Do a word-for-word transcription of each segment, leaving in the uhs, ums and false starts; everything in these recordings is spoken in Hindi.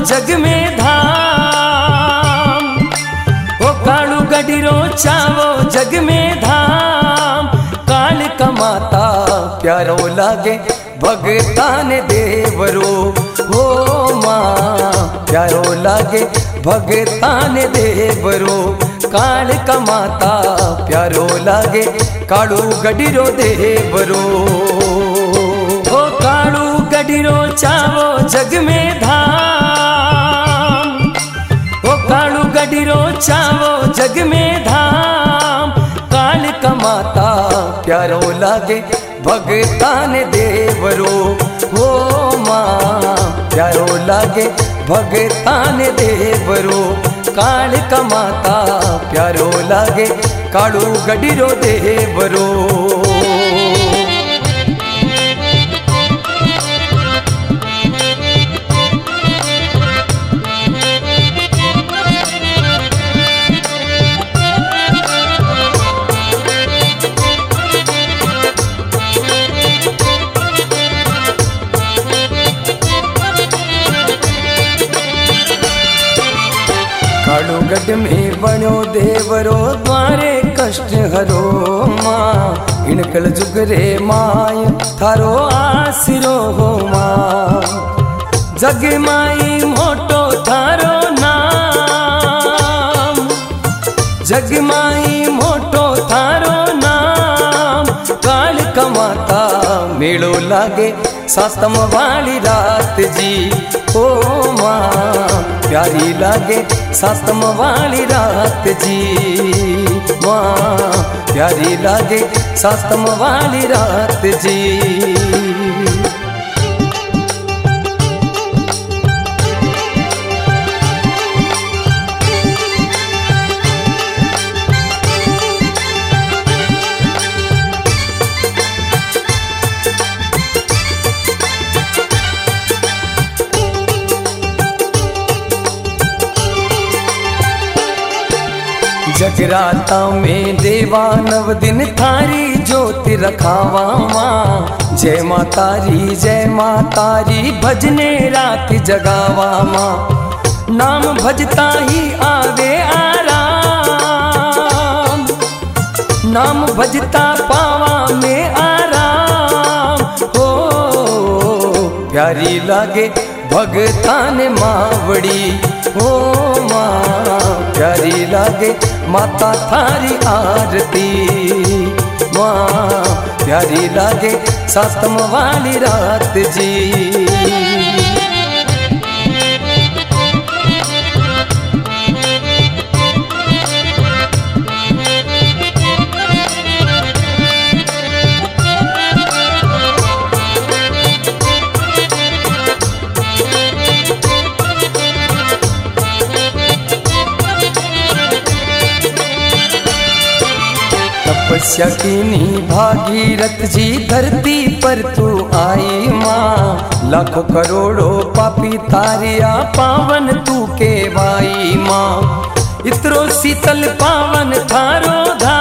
जग में धाम, ओ कालू गडीरो चावो जग में धाम। काल कमाता प्यारो लागे भगतान देवरो, हो माँ प्यारो लागे भगतान देवरो। काल कमाता प्यारो लागे कालू गडीरो देवरो, ओ कालू गडीरो चावो जग में धाम, ओ कालू गडीरो चावो जग में धाम। काल कमाता प्यारो लागे भगतान देवरो, हो माँ प्यारो लागे भगतान देवरो। काल कमाता प्यारो लागे कालू गडीरो देवरो। कालूगढ़ में बनो देवरो द्वारे कष्ट हरो माँ। इनकल जुगरे माय थारो आसिरो हो माँ। जग माई मोटो थारो नाम, जग माई मोटो थारो नाम। काल कमाता मेड़ो लागे सातम वाली रात जी, ओ माँ प्यारी लागे सातम वाली रात जी। माँ प्यारी लागे सातम वाली रात जी। जगराता में देवा नव दिन थारी ज्योति रखावा माँ। जय मातारी जय मातारी भजने रात जगावा माँ। नाम भजता ही आवे आराम, नाम भजता पावा में आराम। हो प्यारी लागे भगतान मावड़ी, हो माँ प्यारी लागे माता थारी आरती। माँ प्यारी लागे सातम वाली रात जी। तपस्या कीनी भागीरथ जी धरती पर तू आई माँ। लाखों करोड़ों पापी तारिया पावन तू के वाई माँ। इतरो शीतल पावन थारो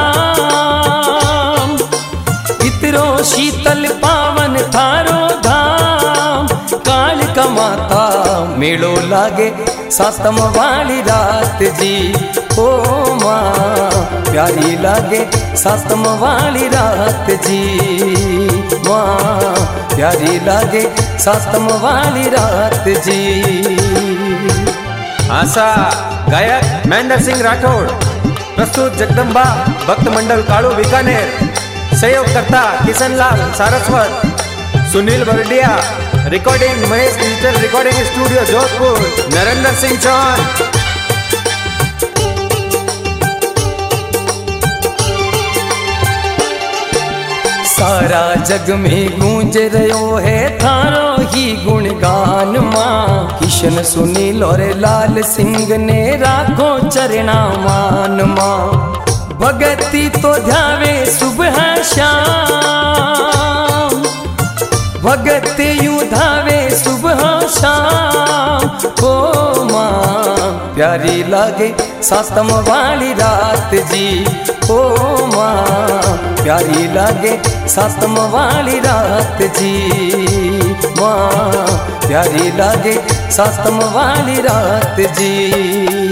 धाम, इतरो शीतल पावन थारो धाम। काल कमाता मेड़ो लागे सातम वाली रात जी, ओ माँ प्यारी लागे सातम वाली रात जी। माँ प्यारी लागे सातम वाली रात जी। आशा गायक महेंद्र सिंह राठौड़, प्रस्तुत जगदम्बा भक्त मंडल कालू बीकानेर। सहयोगकर्ता Kishanlal Saraswat, Sunil Bardia, recording Mahesh digital recording studio Jodhpur, Narendra Singh Chauhan. सारा जग में गूंज रहो है थारो ही गुणगान माँ। किशन सुनील और लाल सिंह ने राखो चरणा मान माँ। भगती तो ध्यावे सुबह शाम, भगती यूं धावे सुबह शाम। ओ माँ प्यारी लागे सातम वाली रात जी, ओ माँ प्यारी लागे सातम वाली रात जी। माँ प्यारी लागे सातम वाली रात जी।